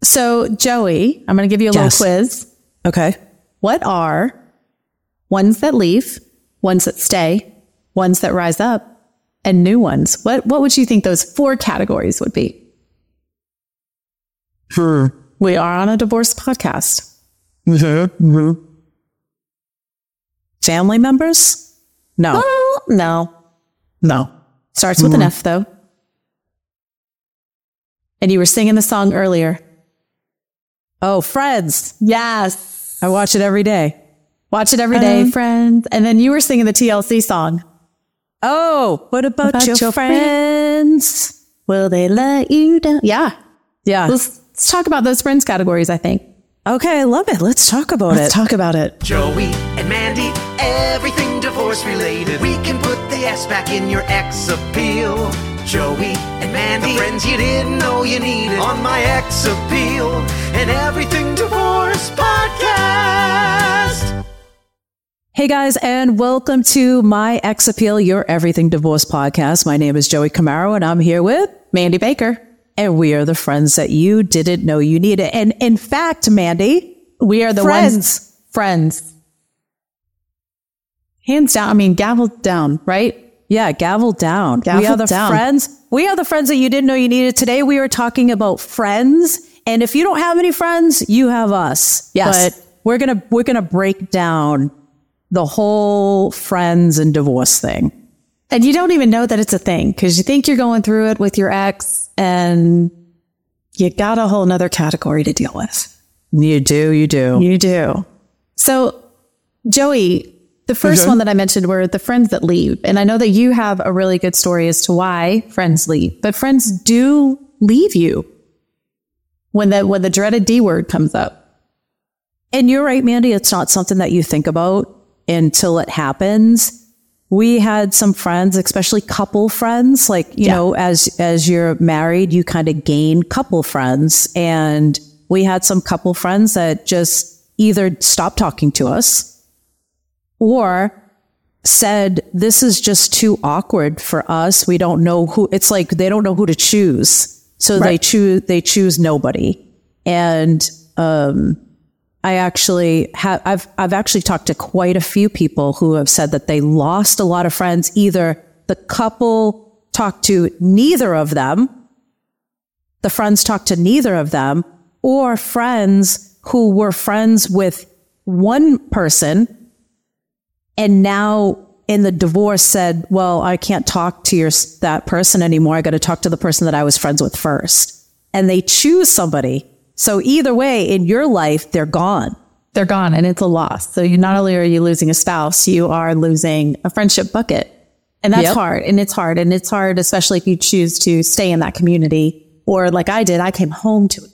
So, Joey, I'm going to give you a little quiz. Okay. What are ones that leave, ones that stay, ones that rise up, and new ones? What would you think those 4 categories would be? We are on a divorce podcast. Family members? No. No. Starts with an F, though. And you were singing the song earlier. Oh, Friends. Yes. I watch it every day. Watch it every day, Friends. And then you were singing the TLC song. Oh, what about your friends? Will they let you down? Yeah. Let's talk about those Friends categories, I think. Okay, I love it. Let's talk about it. Let's talk about it. Joey and Mandy, everything divorce related. We can put the S back in your ex appeal. Joey and Mandy, the friends you didn't know you needed on my ex appeal. And everything divorce podcast. Hey guys, and welcome to My Ex Appeal, your everything divorce podcast. My name is Joey Camaro, and I'm here with Mandy Baker. And we are the friends that you didn't know you needed. And in fact, Mandy, we are the friends. Hands down. I mean, gavel down, right? Yeah, gavel down. We are the friends. We are the friends that you didn't know you needed. Today, we are talking about friends. And if you don't have any friends, you have us. Yes. But we're gonna break down the whole friends and divorce thing. And you don't even know that it's a thing because you think you're going through it with your ex and you got a whole nother category to deal with. You do. So, Joey, the first one that I mentioned were the friends that leave. And I know that you have a really good story as to why friends leave, but friends do leave you when the dreaded D word comes up. And you're right, Mandy. It's not something that you think about until it happens. We had some friends, especially couple friends, like, you know, as you're married, you kind of gain couple friends. And we had some couple friends that just either stopped talking to us or said, this is just too awkward for us. We don't know who, it's like they don't know who to choose. So they choose nobody. And, I've actually talked to quite a few people who have said that they lost a lot of friends. Either the couple talked to neither of them, the friends talked to neither of them, or friends who were friends with one person and now in the divorce said, well, I can't talk to that person anymore. I got to talk to the person that I was friends with first. And they choose somebody. So either way, in your life, they're gone. They're gone, and it's a loss. So not only are you losing a spouse, you are losing a friendship bucket. And that's hard. And it's hard. And it's hard, especially if you choose to stay in that community. Or like I did, I came home to it.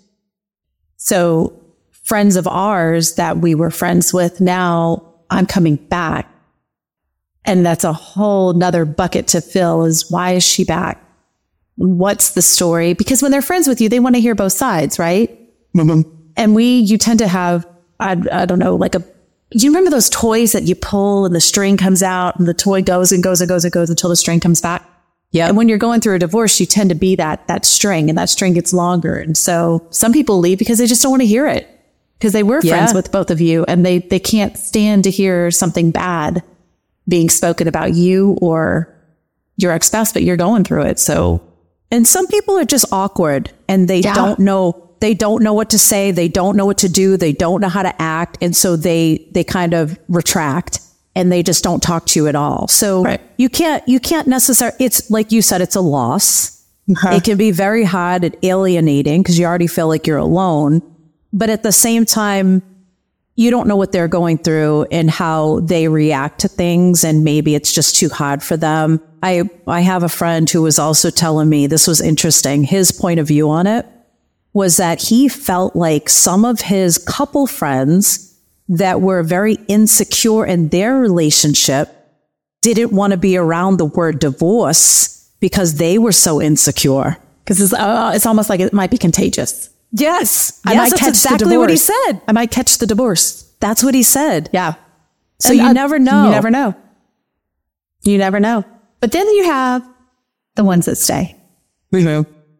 So friends of ours that we were friends with, now I'm coming back. And that's a whole nother bucket to fill is why is she back? What's the story? Because when they're friends with you, they want to hear both sides, right? Mm-hmm. And you tend to have, I don't know, do you remember those toys that you pull and the string comes out and the toy goes and goes and goes and goes until the string comes back? Yeah. And when you're going through a divorce, you tend to be that string, and that string gets longer. And so some people leave because they just don't want to hear it because they were friends with both of you and they can't stand to hear something bad being spoken about you or your ex-spouse, but you're going through it. So, and some people are just awkward and they don't know what to say. They don't know what to do. They don't know how to act. And so they kind of retract and they just don't talk to you at all. So you can't necessarily, it's like you said, it's a loss. It can be very hard and alienating because you already feel like you're alone. But at the same time, you don't know what they're going through and how they react to things. And maybe it's just too hard for them. I have a friend who was also telling me, this was interesting. His point of view on it was that he felt like some of his couple friends that were very insecure in their relationship didn't want to be around the word divorce because they were so insecure. Because it's almost like it might be contagious. Yes. That's exactly what he said. I might catch the divorce. That's what he said. Yeah. So you never know. You never know. You never know. But then you have the ones that stay. Mm-hmm.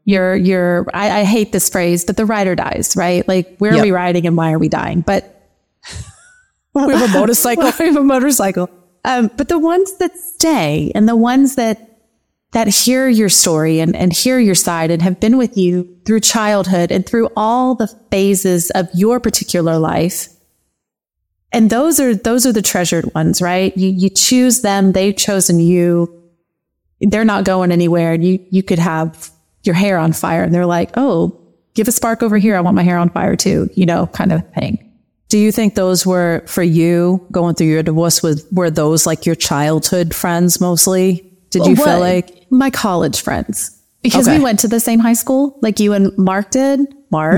I hate this phrase, but the ride or dies, right? Like, where are we riding and why are we dying? But we have a motorcycle. We have a motorcycle. But the ones that stay and the ones that hear your story and hear your side and have been with you through childhood and through all the phases of your particular life. And those are the treasured ones, right? You choose them. They've chosen you. They're not going anywhere. You could have your hair on fire and they're like, oh, give a spark over here. I want my hair on fire too, kind of thing. Do you think those were, for you, going through your divorce, were those like your childhood friends mostly? Did you feel like? My college friends. Because we went to the same high school, like you and Mark did. Mark.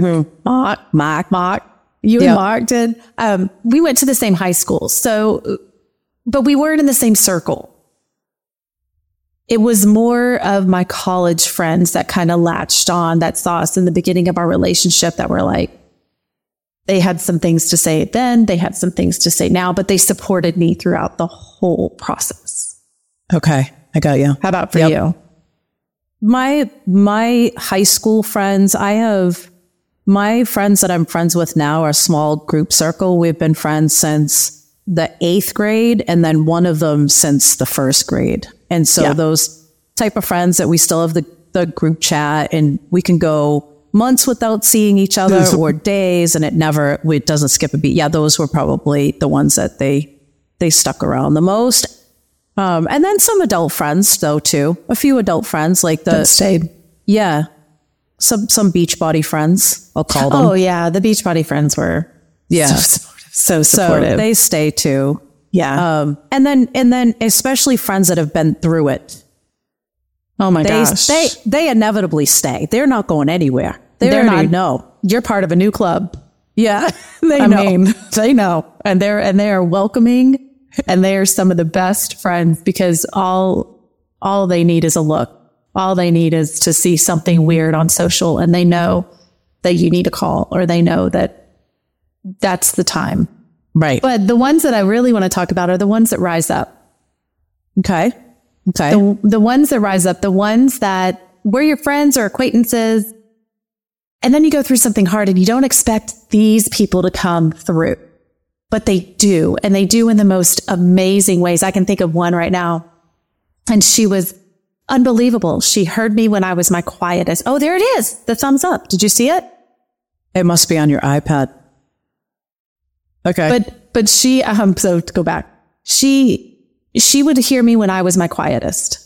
You and Mark did. We went to the same high school. So, but we weren't in the same circle. It was more of my college friends that kind of latched on, that saw us in the beginning of our relationship, that were like, they had some things to say then, they had some things to say now, but they supported me throughout the whole process. Okay, I got you. How about for you? My high school friends, I have my friends that I'm friends with now are a small group circle. We've been friends since the 8th grade, and then one of them since the 1st grade. And so those type of friends that we still have the group chat, and we can go months without seeing each other or days, and it doesn't skip a beat. Yeah, those were probably the ones that they stuck around the most. And then some adult friends though too. A few adult friends like that stayed. Yeah. Some Beachbody friends, I'll call them. Oh yeah, the Beachbody friends were so supportive. So they stay too. Yeah. And then especially friends that have been through it. Oh my gosh. They inevitably stay. They're not going anywhere. They're not. No, you're part of a new club. Yeah. They know. And they are welcoming, and they are some of the best friends, because all they need is a look. All they need is to see something weird on social, and they know that you need to call, or they know that that's the time. Right. But the ones that I really want to talk about are the ones that rise up. Okay. The ones that rise up, the ones that were your friends or acquaintances, and then you go through something hard and you don't expect these people to come through, but they do. And they do in the most amazing ways. I can think of one right now, and she was unbelievable. She heard me when I was my quietest. Oh, there it is. The thumbs up. Did you see it? It must be on your iPad. Okay. But she, so to go back, she would hear me when I was my quietest.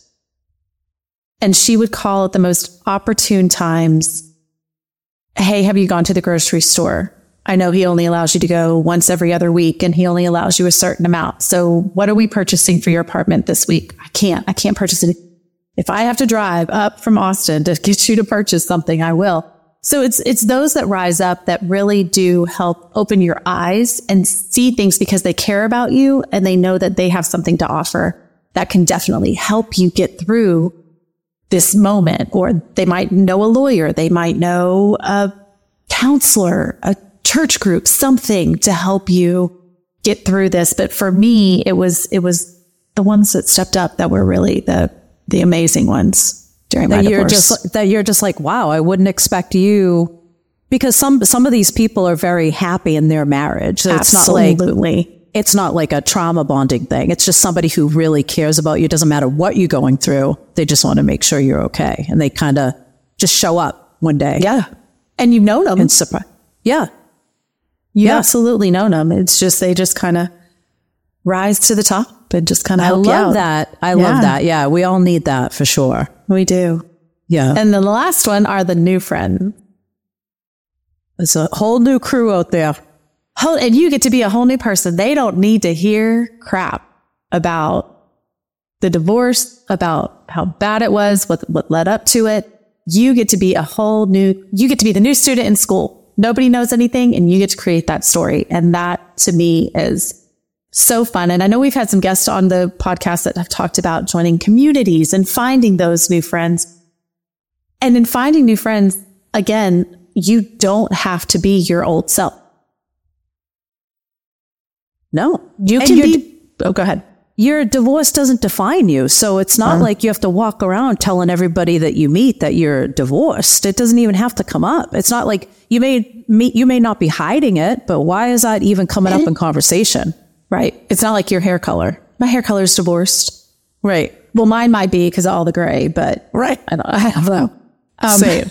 And she would call at the most opportune times. Hey, have you gone to the grocery store? I know he only allows you to go once every other week, and he only allows you a certain amount. So what are we purchasing for your apartment this week? I can't purchase it. If I have to drive up from Austin to get you to purchase something, I will. So it's those that rise up that really do help open your eyes and see things because they care about you, and they know that they have something to offer that can definitely help you get through this moment. Or they might know a lawyer, they might know a counselor, a church group, something to help you get through this. But for me, it was the ones that stepped up that were really the amazing ones during my divorce. You're just like, wow, I wouldn't expect you, because some of these people are very happy in their marriage. So it's not like a trauma bonding thing. It's just somebody who really cares about you. It doesn't matter what you're going through. They just want to make sure you're okay. And they kind of just show up one day. Yeah. And you've known them. And surprise. Yeah. You absolutely known them. It's just, they just kind of rise to the top and just kind of help you out. I love that. Yeah. We all need that for sure. We do. Yeah. And then the last one are the new friends. It's a whole new crew out there. And you get to be a whole new person. They don't need to hear crap about the divorce, about how bad it was, what led up to it. You get to be you get to be the new student in school. Nobody knows anything, and you get to create that story. And that to me is so fun. And I know we've had some guests on the podcast that have talked about joining communities and finding those new friends. And in finding new friends, again, you don't have to be your old self. No, you can be. Oh, go ahead. your divorce doesn't define you. So it's not like you have to walk around telling everybody that you meet that you're divorced. It doesn't even have to come up. It's not like you may not be hiding it, but why is that even coming up in conversation? Right. It's not like your hair color. My hair color is divorced. Right. Well, mine might be because of all the gray, but right. I don't know. Same.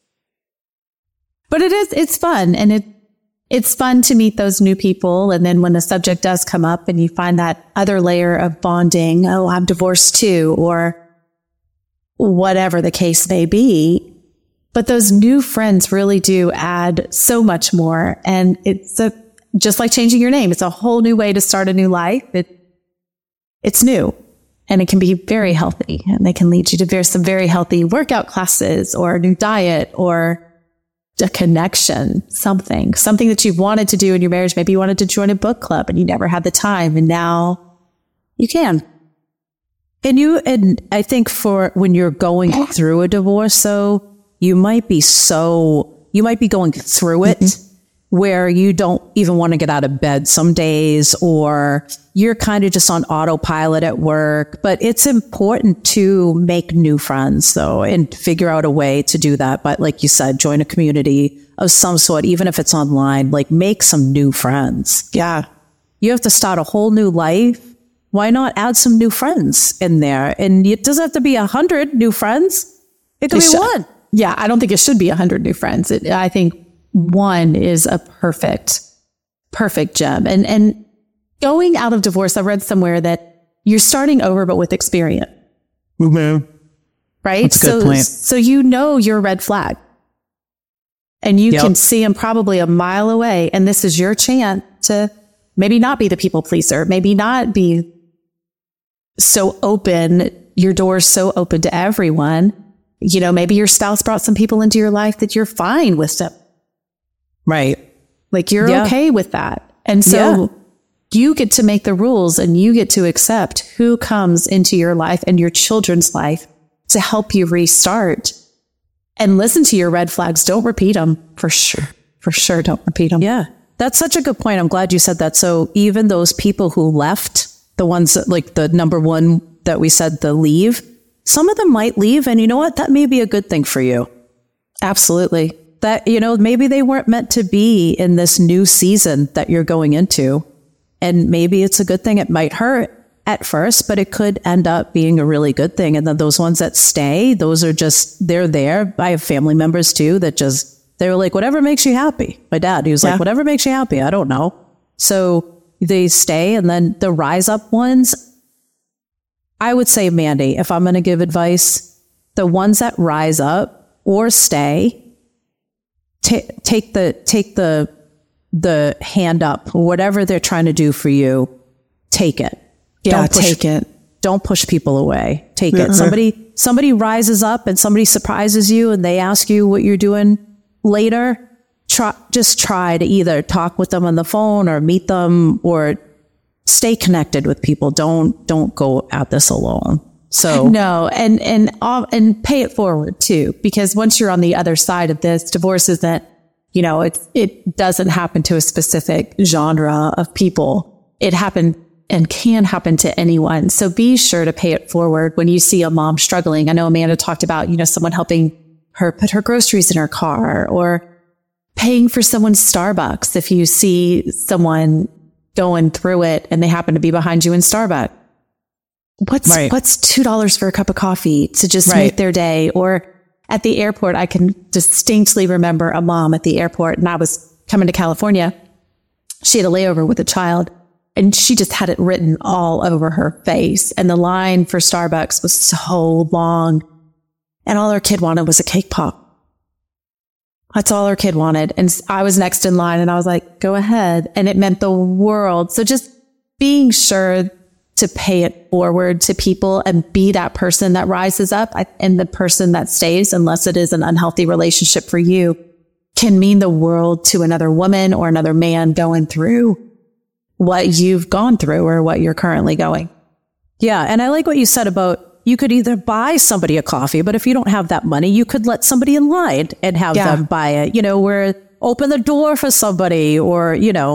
But it's fun. And it's fun to meet those new people. And then when the subject does come up and you find that other layer of bonding, oh, I'm divorced too, or whatever the case may be. But those new friends really do add so much more. And it's just like changing your name. It's a whole new way to start a new life. It's new and it can be very healthy, and they can lead you to some very healthy workout classes or a new diet or a connection, something that you've wanted to do in your marriage. Maybe you wanted to join a book club and you never had the time, and now you can. And I think for when you're going through a divorce, though, you might be going through it where you don't even want to get out of bed some days, or you're kind of just on autopilot at work. But it's important to make new friends, though, and figure out a way to do that. But like you said, join a community of some sort, even if it's online, like make some new friends. Yeah. You have to start a whole new life. Why not add some new friends in there? And it doesn't have to be 100 new friends. It could be one. Yeah. I don't think it should be 100 new friends. I think one is a perfect gem. And going out of divorce, I read somewhere that you're starting over, but with experience. Mm-hmm. Right? That's a good point. So you know your red flag. And you can see them probably a mile away. And this is your chance to maybe not be the people pleaser, maybe not be so open, your door's so open to everyone. You know, maybe your spouse brought some people into your life that you're fine with them. Right. Like you're okay with that. And so you get to make the rules, and you get to accept who comes into your life and your children's life to help you restart, and listen to your red flags. Don't repeat them. For sure. Don't repeat them. Yeah. That's such a good point. I'm glad you said that. So even those people who left, the ones that, like the number one that we said, the leave, some of them might leave. And you know what? That may be a good thing for you. Absolutely. That, you know, maybe they weren't meant to be in this new season that you're going into. And maybe it's a good thing. It might hurt at first, but it could end up being a really good thing. And then those ones that stay, those are just, they're there. I have family members too that they were like, whatever makes you happy. My dad, he was like, whatever makes you happy. I don't know. So they stay. And then the rise up ones, I would say, Mandy, if I'm going to give advice, the ones that rise up or stay, take the hand up, whatever they're trying to do for you, take it. Yeah, take it. Don't push people away. Take it. Somebody rises up and somebody surprises you and they ask you what you're doing later. Just try to either talk with them on the phone or meet them or stay connected with people. Don't go at this alone. So no, and pay it forward too, because once you're on the other side of this, divorce isn't, you know, it doesn't happen to a specific genre of people. It happened and can happen to anyone. So be sure to pay it forward when you see a mom struggling. I know Amanda talked about, you know, someone helping her put her groceries in her car, or paying for someone's Starbucks. If you see someone going through it and they happen to be behind you in Starbucks, what's $2 for a cup of coffee to just make their day? Or at the airport, I can distinctly remember a mom at the airport, and I was coming to California. She had a layover with a child, and she just had it written all over her face. And the line for Starbucks was so long, and all her kid wanted was a cake pop. That's all her kid wanted. And I was next in line, and I was like, go ahead. And it meant the world. So just being sure to pay it forward to people and be that person that rises up, and the person that stays, unless it is an unhealthy relationship for you, can mean the world to another woman or another man going through what you've gone through or what you're currently going. Yeah. And I like what you said about, you could either buy somebody a coffee, but if you don't have that money, you could let somebody in line and have them buy it, you know, or open the door for somebody, or, you know,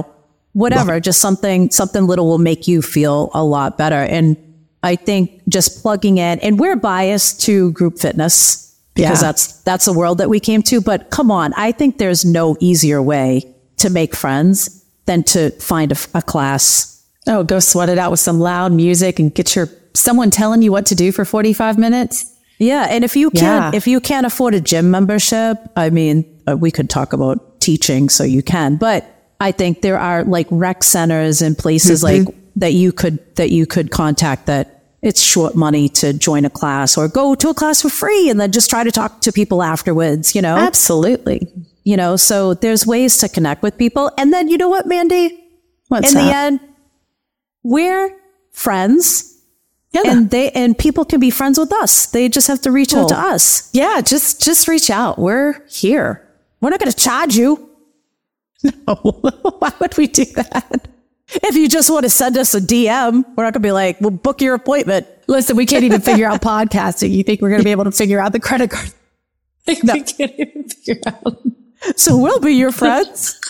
whatever, just something little will make you feel a lot better. And I think just plugging in, and we're biased to group fitness because that's the world that we came to. But come on, I think there's no easier way to make friends than to find a class. Oh, go sweat it out with some loud music and get someone telling you what to do for 45 minutes. Yeah. And if you can't afford a gym membership, I mean, we could talk about teaching so you can, but I think there are like rec centers and places like that you could contact that it's short money to join a class or go to a class for free and then just try to talk to people afterwards, you know? Absolutely. You know, so there's ways to connect with people. And then you know what, Mandy? What's in the end, we're friends. Yeah. And people can be friends with us. They just have to reach out to us. Yeah, just reach out. We're here. We're not going to charge you. No. Why would we do that? If you just want to send us a DM, we're not going to be like, we'll book your appointment. Listen, we can't even figure out podcasting. You think we're going to be able to figure out the credit card? No. We can't even figure out. So we'll be your friends.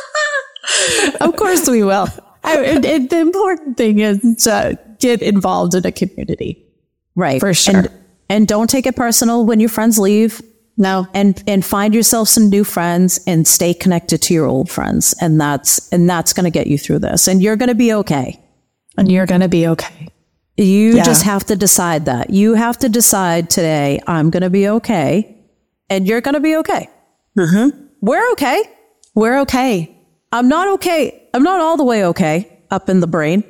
Of course we will. The important thing is to get involved in a community. Right. For sure. And don't take it personal when your friends leave. No. And find yourself some new friends and stay connected to your old friends. And that's going to get you through this. And you're going to be okay. And you're going to be okay. You just have to decide that. You have to decide today, I'm going to be okay. And you're going to be okay. Mm-hmm. We're okay. We're okay. I'm not okay. I'm not all the way okay up in the brain.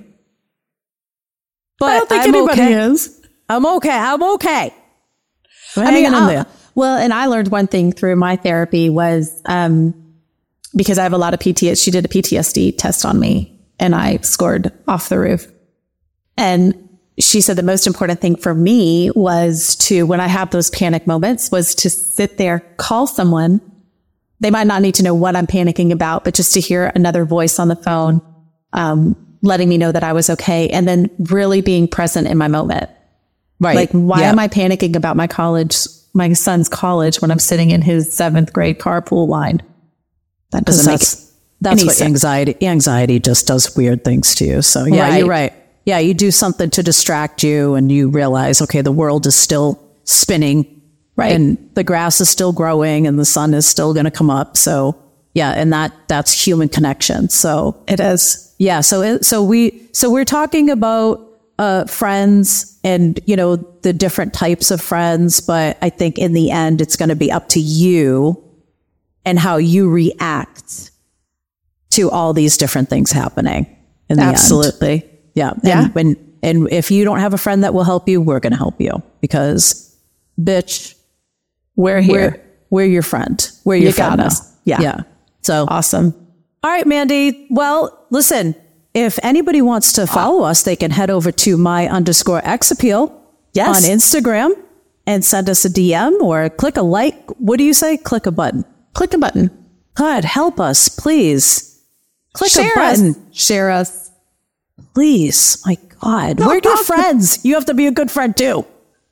But I don't think anybody is. I'm okay. I'm okay. I mean, in there. Well, and I learned one thing through my therapy was, because I have a lot of PTSD, she did a PTSD test on me and I scored off the roof. And she said the most important thing for me was to, when I have those panic moments, was to sit there, call someone. They might not need to know what I'm panicking about, but just to hear another voice on the phone, letting me know that I was okay. And then really being present in my moment. Right. Like, why am I panicking about my son's college when I'm sitting in his 7th grade carpool line? That doesn't make that's what sense. Anxiety just does weird things to you. So yeah, You're right. Yeah. You do something to distract you and you realize, okay, the world is still spinning. Right. And the grass is still growing and the sun is still going to come up. So yeah. And that's human connection. So it is. Yeah. So we're talking about friends and, you know, the different types of friends. But I think in the end, it's going to be up to you and how you react to all these different things happening in the end. Absolutely. Yeah. And if you don't have a friend that will help you, we're going to help you because bitch, we're here. We're your friend. We're your friend. Got us. Yeah. Yeah. So awesome. All right, Mandy. Well, listen, if anybody wants to follow us, they can head over to my_exappeal on Instagram and send us a DM or click a like. What do you say? Click a button. Click a button. God, help us, please. Click Share a button. Us. Share us. Please. My God. We're good friends. You have to be a good friend too.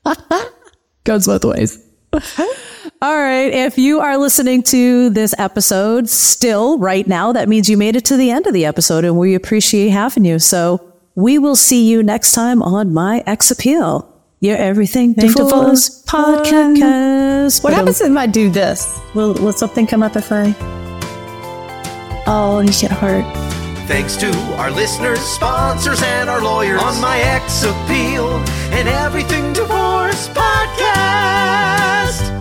Goes both ways. All right. If you are listening to this episode still right now, that means you made it to the end of the episode and we appreciate having you. So we will see you next time on My Ex Appeal, your Everything Divorce podcast. What happens if I do this? Will something come up if I... Oh, you get hurt. Thanks to our listeners, sponsors, and our lawyers on My Ex Appeal and Everything Divorce podcast.